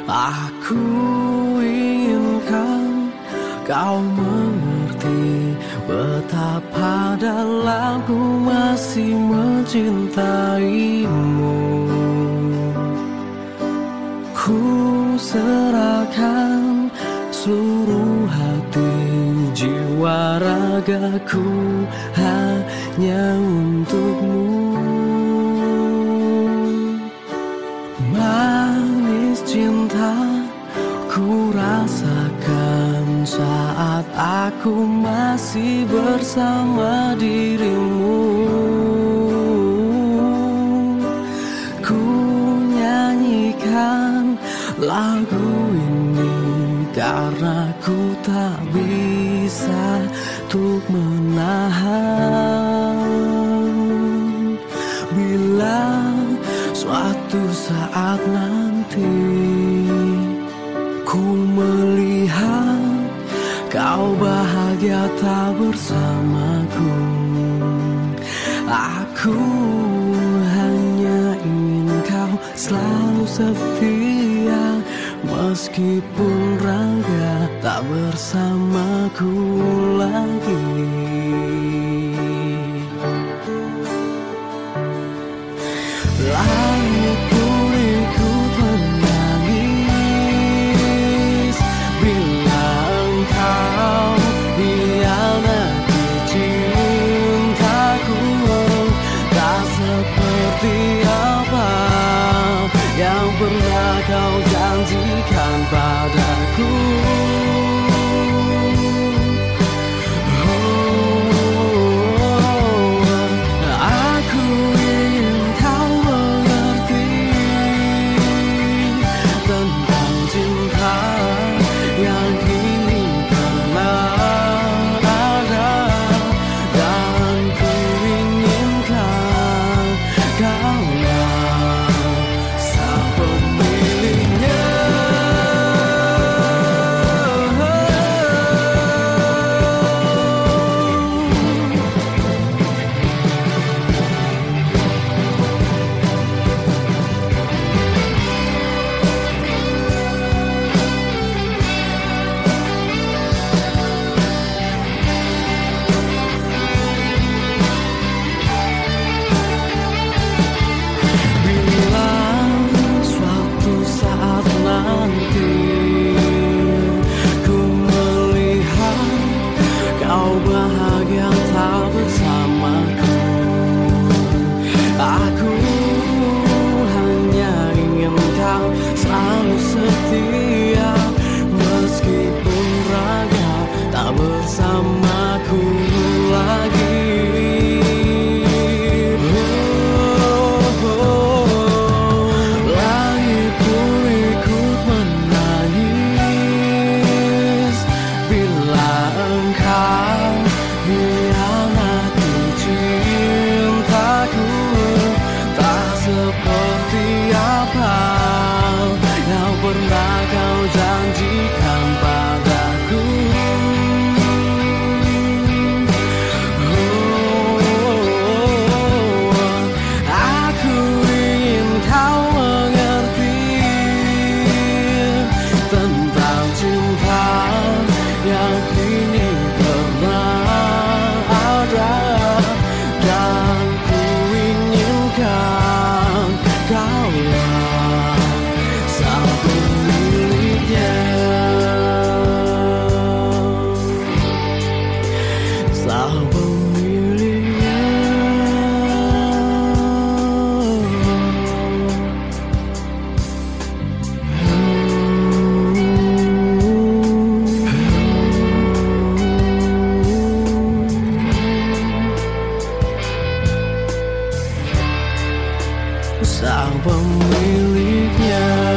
Aku inginkan kau mengerti betapa dalam ku masih mencintaimu. Ku serahkan seluruh hati, jiwa ragaku hanya untukmu. Manis cinta ku rasakan saat aku masih bersama dirimu. Ku nyanyikan lagu ini karena ku tak bisa untuk menahan. Bila suatu saat nanti ku melihat kau bahagia tak bersamaku, aku hanya ingin kau selalu setia, meskipun raga tak bersamaku lagi. Langit pun ikut menangis bila engkau hianati cintaku. Tak seperti apa yang pernah kau janjikan padaku. Bersamaku lagi. Langit pun ikut menangis bila engkau hianati cintaku. Tak seperti apa yang pernah kau janjikan padaku. Sang pemiliknya.